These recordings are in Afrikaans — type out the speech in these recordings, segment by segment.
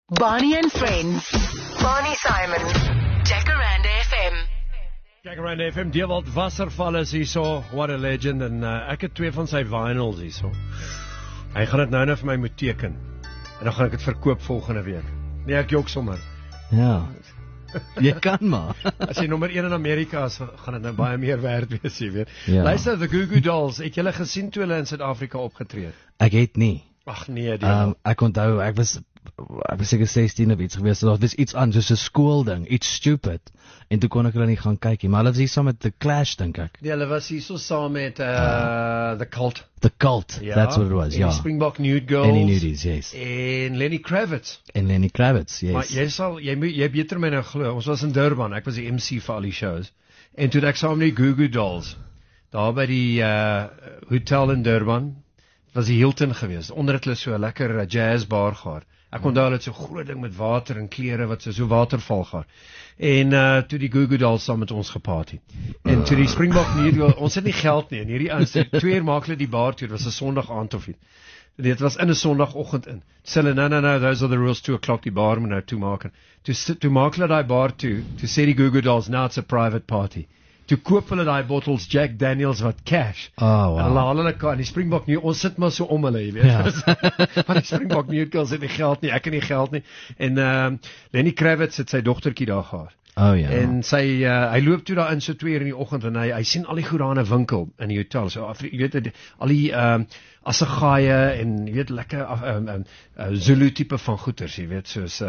Barney and Friends. Barney Simon. Jacaranda FM. Jacaranda FM, Dewald Wasserval is hier so, what a legend, en ek het 2 van sy vinyls hier so. Hy gaan dit nou vir my moet teken, en dan gaan ek dit verkoop volgende week. Nee, ek jok sommer. Ja, jy kan maar. As jy nommer 1 in Amerika is, gaan dit nou baie meer werd wees, jy weet. Ja. Luister, the Goo Goo Dolls, het julle gesien toe hulle in Suid-Afrika opgetree? Ek het nie. Ag nee, die Ek onthou, ek was seker 16 of iets geweest, daar was iets aan, soos 'n skoolding, iets stupid, en toe kon ek hulle nie gaan kyk nie, maar hulle was hier saam met The Clash, dink ek. Nee, hulle was hier so saam met The Cult. The Cult, Ja, that's what it was, en ja. die Springbok Nude Girls. En die Nudies, yes. En Lenny Kravitz. En Lenny Kravitz, yes. Maar jy beter my nou glo, ons was in Durban, ek was die MC vir al die shows, en toe ek saam met die Goo Goo Dolls, daar by die hotel in Durban, was die Hilton geweest, onder het hulle so 'n lekker jazzbar gehad. Ek onthou hulle het so groot ding met water en klere wat so waterval gehad. En toe die Goo Goo Dolls saam met ons geparty. En toe die Springbok Nude, ons het nie geld nie, en hierdie ouens, 2 uur maak hulle die bar toe, dit was 'n Sondag aand of iets. Dit was in 'n Sondagoggend in. Sê hulle, no, those are the rules, 2 o'clock die bar moet nou toemaak. Toe maak hulle daai bar toe sê die Goo Goo Dolls, now it's a private party. Toe koop hulle daai bottles Jack Daniels wat cash. Oh, wow. En hulle haal hulle kan, die Springbok Nude, ons sit maar so om hulle, jy weet. Ja. Maar die Springbok Nude Girls het nie geld nie, ek het nie geld nie. En Lenny Kravitz het sy dogtertjie daar gehad. Oh ja. En hy loop toe daar in so 2 uur in die oggend en hy sien al die goed daar in 'n winkel in die hotel. So jy weet al die assegaaie en jy weet lekker Zulu tipe van goeders, jy weet, soos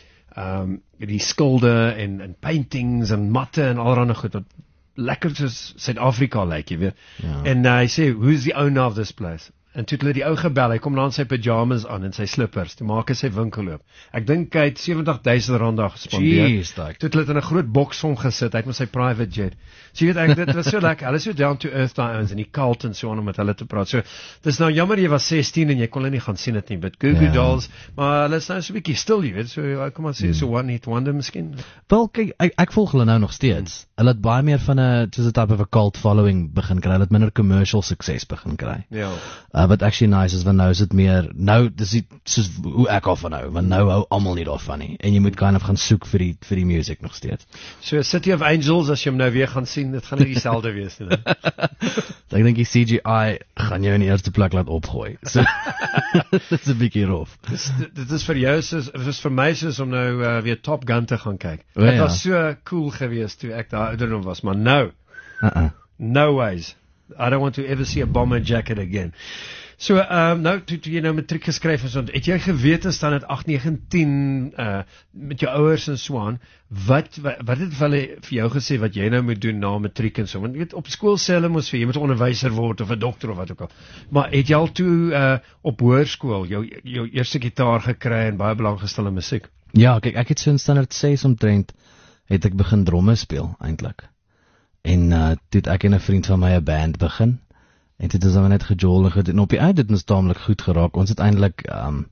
die skilde en paintings en matte en allerlei goed wat lekker soos Suid-Afrika lyk, jy weet. Ja. En hy sê, who's the owner of this place? En toe het hulle die ou gebel, hy kom dan sy pyjamas aan en sy slippers, toe maak hy sy winkel oop. Ek dink hy het R70,000 daar gespandeer. Jeez, daai. Toe het hulle dit in 'n groot boks omgesit, hy het met sy private jet. So jy weet, dit was so lekker, hulle is so down to earth daai ouens, en die cult en so aan om met hulle te praat. So, dis nou jammer jy was 16 en jy kon hulle nie gaan sien dit nie, but Goo Goo Dolls, maar hulle is nou so 'n bietjie stil, jy weet, so kom maar sê, so one hit wonder miskien. Wel, kyk, ek volg hulle nou nog steeds. Hulle het baie meer van 'n type of a cult following begin kry. Hulle het minder commercial sukses begin kry. Ja. Wat actually nice is, want nou is dit meer, nou, dis soos hoe ek al van hou, want nou hou almal nie daarvan nie, en jy moet kind of gaan soek vir die music nog steeds. So City of Angels, as jy hom nou weer gaan sien, dit gaan nie dieselfde wees nie. Ek dink die CGI gaan jou in die eerste plek laat opgooi. So, dit is 'n bietjie rof. Dit is vir jou soos, dit is vir my soos om nou weer Top Gun te gaan kyk. O, Dit ja. was so cool geweest toe ek daar ouderdom was, maar nou, no ways. I don't want to ever see a bomber jacket again. So, nou, toe jy nou matriek geskryf is, het jy geweet as dan het 8, 9, 10, met jou ouers en so aan, wat het hulle vir jou gesê wat jy nou moet doen na matriek en so? Want jy weet, op skool sê hulle mos vir jy moet 'n onderwyser word of 'n dokter of wat ook al. Maar het jy al toe op hoërskool jou eerste gitaar gekry en baie belang gestel in musiek? Ja, kyk, ek het so in standaard 6 omtrent, het ek begin dromme speel, eintlik. En toe het ek en 'n vriend van my 'n band begin, en dit is dan net gejol en op die einde het ons taamlik goed geraak. Ons het eintlik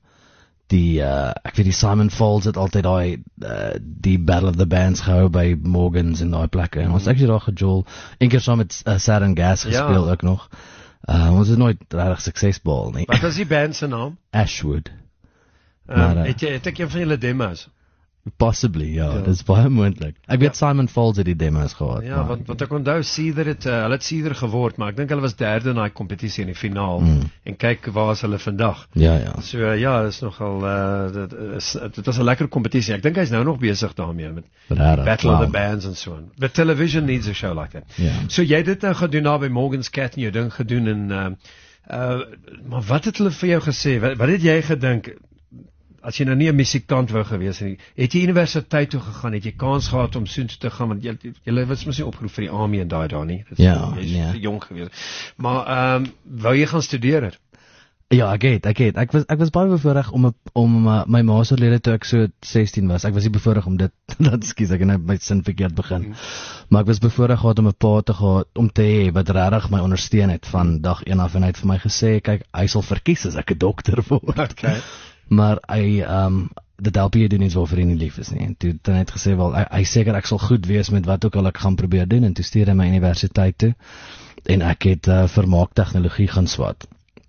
ek weet die Simon Falls het altyd die Battle of the Bands gehou by Morgans en daai plekke, en ons het actually daar gejol, een keer saam met Saturn Gas gespeel ook nog. Ons het nooit regtig suksesvol nie. Wat was die band se naam? Ashwood. Het ek een van julle demos? Possibly, ja, dit is baie moontlik. Ek weet Simon Falls het die demos gehad. Ja, want ek onthou Cedar hulle het Cedar geword, maar ek dink hulle was derde in daai kompetisie in die finaal, en kyk waar is hulle vandag. Ja. So ja, is nogal dit was 'n lekker kompetisie. Ek dink hy's nou nog besig daarmee met Battle of the Bands en so on. But television needs a show like that. Ja. So jy het dit nou gedoen daar by Morgan's Cat en jou ding gedoen, en maar wat het hulle vir jou gesê? Wat het jy gedink? As jy nou nie 'n musikant wou gewees het nie, het jy universiteit toe gegaan, het jy kans gehad om soontoe te gaan, want jy was mos nie opgeroep vir die army en daai nie. Ja, jy is te jong gewees. Maar wou jy gaan studeer het? Ja, ek het. Ek was baie bevoorreg om my masterlede toe ek so 16 was. Ek was nie bevoorreg om dit, ek het nou my sin verkeerd begin. Maar ek was bevoorreg gehad om 'n pa te gehad, om te hê wat regtig my ondersteun het van dag 1 af, en hy het vir my gesê, kyk, hy sal verkies as ek 'n dokter word. Okay. Maar dit help jy doen iets waarvoor jy nie lief is nie. En toe het hy gesê, wel, hy seker ek sal goed wees met wat ook al ek gaan probeer doen, en toe stuur hy my universiteit toe, en ek het vermaak tegnologie gaan swat.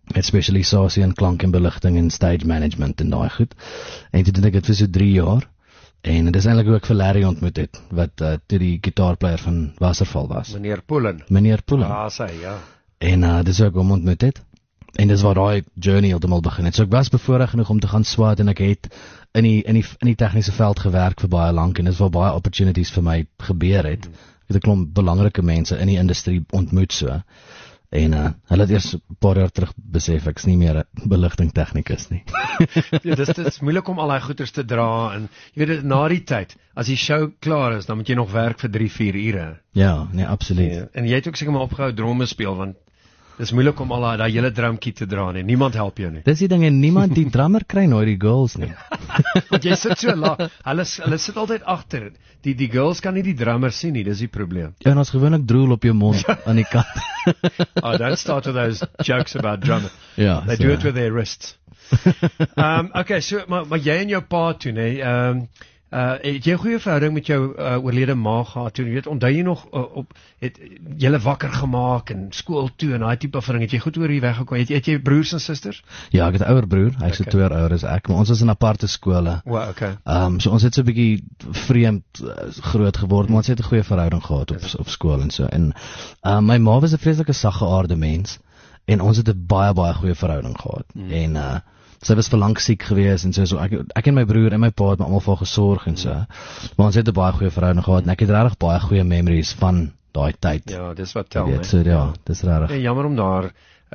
met spesialisasie in klank en beligting en stage management en daai goed. En toe doen ek dit vir so 3 jaar. En dit is eintlik hoe ek vir Larry ontmoet het, wat toe die gitaarplayer van Wasserval was. Meneer Pullen. Meneer Pullen. Ja. En dis hoe ek hom ontmoet het. En dis waar daai journey heeltemal begin het. So ek was bevoorreg genoeg om te gaan swat en ek het in die tegniese veld gewerk vir baie lank en dis waar baie opportunities vir my gebeur het. Ek het 'n klomp belangrike mense in die industrie ontmoet so. En hulle het eers 'n paar jaar terug besef ek's nie meer 'n beligtingtegnikus nie. Ja, dit is moeilik om al daai goeders te dra en jy weet na die tyd, as die show klaar is, dan moet jy nog werk vir 3-4 ure. Ja, nee, absoluut. Ja, en jy het ook seker maar opgehou dromme speel want dis moeilik om al daai hele drumkit te dra nie. Niemand help jou nie. Dis die ding en niemand die drummer kry nooit die girls nie. Want jy sit so laag. Hulle sit altyd agter. Die girls kan nie die drummer sien nie, dis die probleem. Ja, en ons gewoonlik drool op jou mond aan die kant. Oh, don't start with those jokes about drummers. Ja, They do it with their wrists. Okay, so maar jy en jou pa toe, nee. Het jy 'n goeie verhouding met jou oorlede ma gehad toe? Jy weet, onthou jy nog het julle wakker gemaak en skool toe en daai tipe van ding. Het jy goed oor hier weggekom? Het jy broers en susters? Ja, ek het 'n ouer broer. Hy's so 2 jaar ouer as ek, maar ons was in aparte skole. Wow, okay. So ons het so 'n bietjie vreemd groot geword, maar ons het 'n goeie verhouding gehad op skool en so. En my ma was 'n vreeslike saggeaarde mens en ons het 'n baie goeie verhouding gehad. En sy was vir lank siek gewees en so ek en my broer en my pa het my almal vir gesorg en so. Maar ons het 'n baie goeie verhouding gehad en ek het regtig baie goeie memories van daai tyd. Ja, dis wat tel, weet, so, ja, dis regtig. En jammer om daar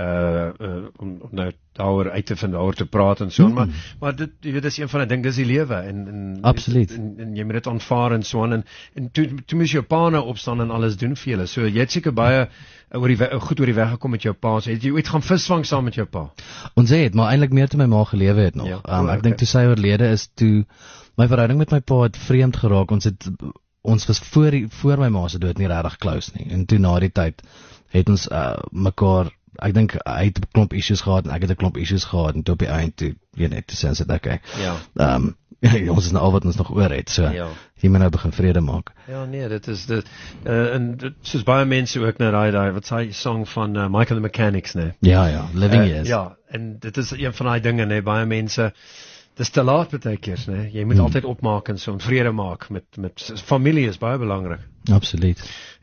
om nou daaroor uit te vind, daaroor te praat en so, maar dit, jy weet, dis een van die dinge, dis die lewe en absoluut. En jy moet dit aanvaar en so en toe moes jou pa nou opstaan en alles doen vir julle. So jy het seker baie goed oor die weg gekom met jou pa. So het jy ooit gaan visvang saam met jou pa? Ons het, maar eintlik meer toe my ma gelewe het nog. Ek dink toe sy oorlede is, toe my verhouding met my pa het vreemd geraak. Ons was voor my ma se dood nie regtig close nie. En toe na die tyd het ons mekaar, ek dink hy het 'n klomp issues gehad en ek het 'n klomp issues gehad en toe op die eind toe weet net te sê dat ek ons is nou al wat ons nog oor het, so jy moet nou begin vrede maak. Ja, nee, dit is dit en dit soos baie mense ook nou daai wat sê song van Michael the Mechanics, nee. Ja, Living Years. Ja, en dit is een van daai dinge, nee, baie mense dis te laat baie keer, nee. Jy moet altyd opmaak en so en vrede maak met familie is baie belangrik. Absoluut.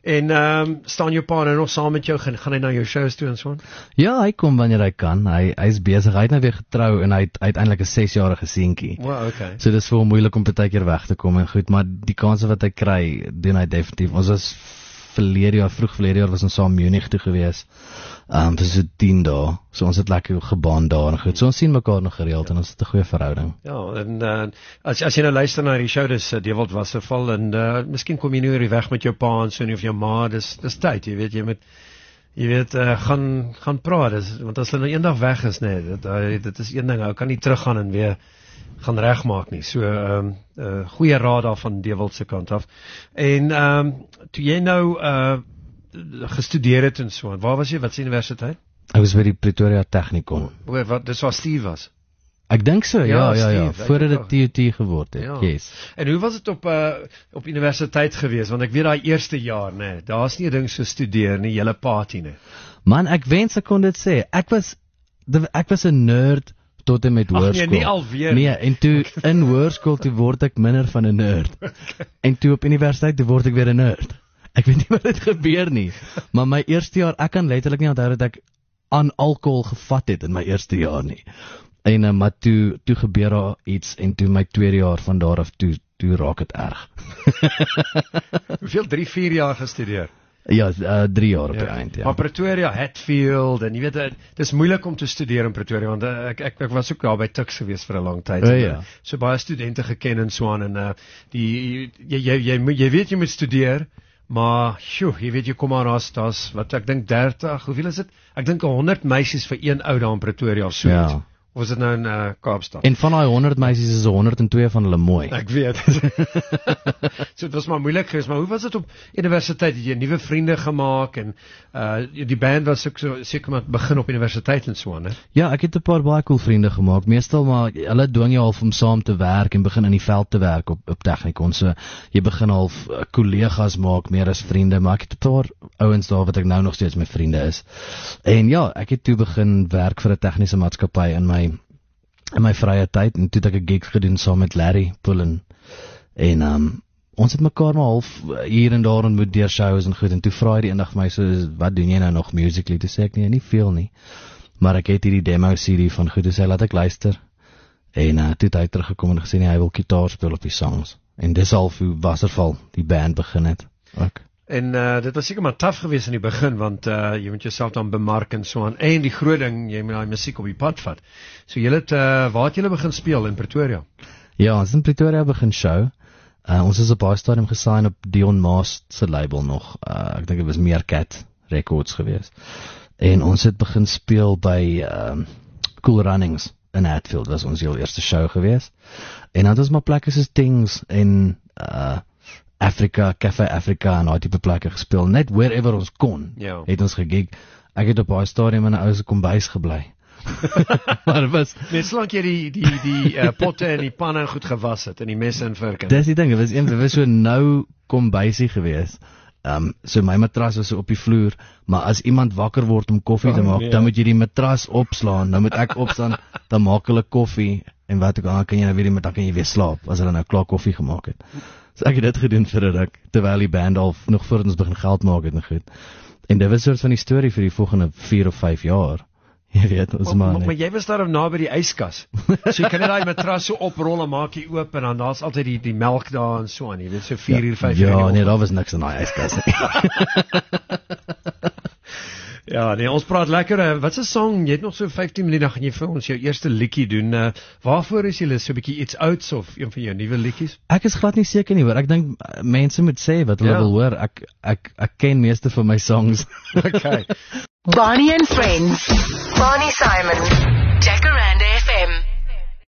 En staan jou pa nou nog saam met jou, gaan hy na jou shows toe en so aan? Ja, hy kom wanneer hy kan. Hy's besig, hy het nou weer getrou en hy het uiteindelik 'n 6-jarige seentjie. Wow, okay. So dis vir hom moeilik om baie keer weg te kom en goed, maar die kanse wat hy kry, doen hy definitief. Ons was vroeg verlede jaar was ons saam Munich toe gewees. Vir so 10 dae. So ons het lekker gebaan daar en goed. So ons sien mekaar nog gereeld en ons het 'n goeie verhouding. Ja, en as jy nou luister na die show, dis Dewald Wasserval en miskien kom jy nie oor die weg met jou pa en so nie of jou ma, dis tyd, jy weet, jy weet gaan praat, want as hulle nou eendag weg is, nee, dit is een ding, ou kan nie teruggaan en weer gaan regmaak nie. So goeie raad daar van Dewald se kant af. En toe jy nou gestudeer het en so, waar was jy? Wat se universiteit? Ek was by die Pretoria Technikon. Dis waar Steve was? Ek dink so, ja, Steve, voordat dit TUT geword het. Ja. Yes. En hoe was dit op universiteit gewees? Want ek weet daai eerste jaar, nee, daar's nie 'n ding so studeer nie, hele party nie. Man, ek wens ek kon dit sê. Ek was 'n nerd tot en met hoërskool. Nee, nie alweer. Nee, en toe in hoërskool toe word ek minder van 'n nerd. Okay. En toe op universiteit toe word ek weer 'n nerd. Ek weet nie wat het gebeur nie, maar my eerste jaar, ek kan letterlik nie onthou dat ek aan alkohol gevat het in my eerste jaar nie. En maar toe gebeur daar iets en toe my tweede jaar van daar af toe raak dit erg. Hoeveel 3-4 jaar gestudeer? Ja, 3 jaar op die eind, ja. Maar Pretoria, Hatfield en jy weet dit is moeilik om te studeer in Pretoria want ek was ook daar by Tuks gewees vir 'n lang tyd. Ja. So baie studente geken en so aan en jy weet jy moet studeer. Maar, jy weet, jy kom maar daar's wat ek dink 30, hoeveel is dit? Ek dink 100 meisies vir een ou daar in Pretoria of so. Ja. Of is dit nou in Kaapstad? En van daai 100 meisies is 102 van hulle mooi. Ek weet. So dit was maar moeilik geweest, maar hoe was dit op universiteit? Het jy nuwe vriende gemaak en die band was ook so seker maar begin op universiteit en so aan, hè? Ja, ek het 'n paar baie cool vriende gemaak. Meestal maar hulle dwing jou half om saam te werk en begin in die veld te werk op Technikon. So jy begin half kollegas maak meer as vriende, maar ek het 'n paar ouens daar wat ek nou nog steeds my vriende is. En ja, ek het toe begin werk vir 'n tegniese maatskappy in my vrye tyd en toe het ek 'n gig gedoen saam met Larry Pullen. En ons het mekaar maar half hier en daar ontmoet deur shows en goed, en toe vra hy die eendag vir my so, wat doen jy nou nog musically? Toe sê ek nie veel nie. Maar ek het hierdie demo CD van goed, toe sê laat ek luister. En toe het hy teruggekom en gesê nee, hy wil gitaar speel op die songs. En dis half hoe Wasserval die band begin het ook. En dit was seker maar taaf geweest in die begin, want jy moet jouself dan bemark en so aan. En die groot ding, jy moet daai musiek op die pad vat. So julle het waar het julle begin speel in Pretoria? Ja, ons het in Pretoria begin show. Ons is op baie stadium gesign op Dion Maas se label nog. Ek dink dit was Meerkat Records geweest. En ons het begin speel by Cool Runnings in Hatfield, was ons heel eerste show geweest. En dan het ons maar plekke soos Things en Africa, Cafe Africa en daai tipe plekke gespeel. Net wherever ons kon, het ons gegig. Ek het op baie stadium in 'n ou se kombuis gebly. Maar dit was net solank jy die potte en die panne goed gewas het en die messe en vurke. Dis die ding, dit was so nou kombuisie geweest. So my matras was so op die vloer, maar as iemand wakker word om koffie te maak, dan moet jy die matras opslaan. Nou moet ek opstaan, dan maak hulle koffie en wat ook al kan jy nou weer dan kan jy weer slaap as hulle nou klaar koffie gemaak het. So ek het dit gedoen vir 'n ruk terwyl die band al nog voor ons begin geld maak het en goed. En dit was soort van die storie vir die volgende 4 of 5 jaar. Jy weet, ons maar jy was daar na by die yskas. So jy kan net daai matras so oprol en maak jy oop en dan daar's altyd die melk daar en so aan, jy weet, so 4 uur 5 uur. Ja, nee, daar was niks in daai yskas nie. Ja, nee, ons praat lekker. Wat 'n song? Jy het nog so 15 minute, dan gaan jy vir ons jou eerste liedjie doen. Waarvoor is jy so 'n bietjie iets ouds of een van jou nuwe liedjies? Ek is glad nie seker nie, hoor. Ek dink mense moet sê wat hulle wil hoor. Ek ken meeste van my songs. Okay. Bonnie and Friends. Bonnie Simon. Jacaranda FM.